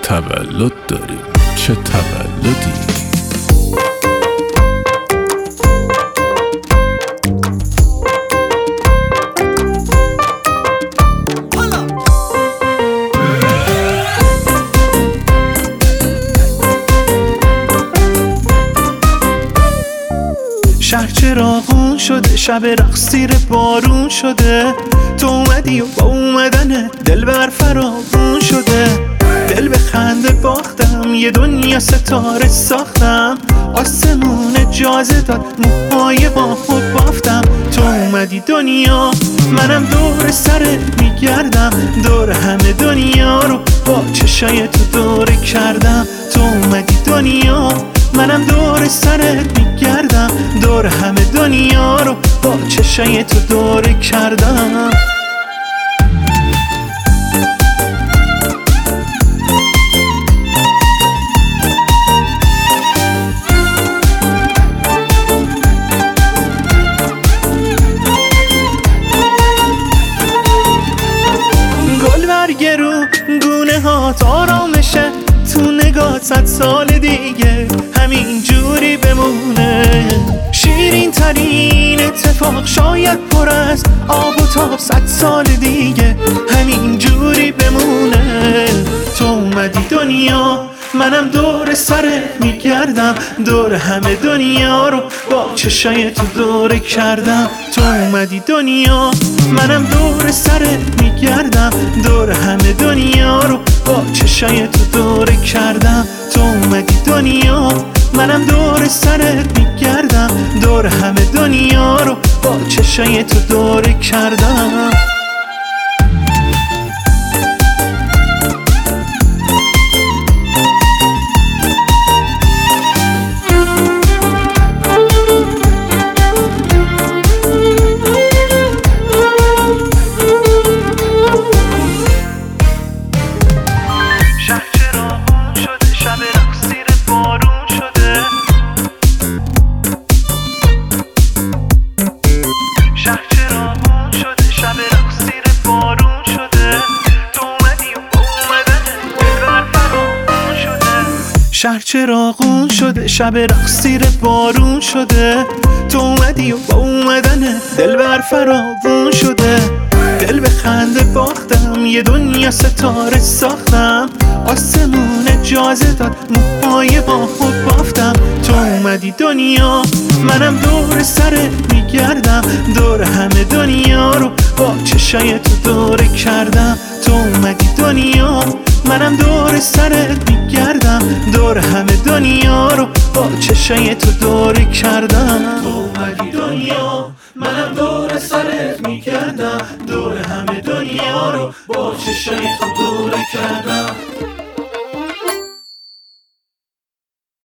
تولد داری، چه تولدی. شهر چراغون شده، شب رقص زیر بارون شده. تو اومدی و با اومدن دل بر فراغون شده. دل به خنده باختم، یه دنیا ستاره ساختم. آسمون اجازه داد موهای با خود بافتم. تو اومدی دنیا، منم دور سرت میگردم. دور همه دنیا رو با چشای تو دوره کردم. تو اومدی دنیا، منم دور سرت میگردم. دور همه دنیا رو با چشای تو دوره کردم. گل برگه رو گونه هات آرامشه، تو نگات 100 سال دیگه همین جوری بمونه. شیرین ترین اتفاق شاید پر از آب و تاب 100 سال دیگه همین جوری بمونه. تو اومدی دنیا، منم دور سرت میگردم. دور همه دنیا رو با چشای تو دوره کردم. تو اومدی دنیا، منم دور سرت میگردم. دور همه دنیا رو با چشای تو دوره کردم. تو اومدی دنیا، منم دور سرت میگردم. دور همه دنیا رو با چشای تو دوره کردم. شهر چراغون شده، شب رقص زیر بارون شده. تو اومدی و با اومدن دل بر فراغون شده. دل به خنده باختم، یه دنیا ستاره ساختم. آسمون اجازه داد موهای با خود بافتم. تو اومدی دنیا، منم دور سرت میگردم. دور همه دنیا رو با چشای تو دوره کردم. تو اومدی دنیا، منم دور سرت میگردم. دور همه دنیا رو با چشای تو دوره کردم. تو اومدی دنیا، منم دور سرت میگردم. دور همه دنیا رو با چشای تو دوره کردم.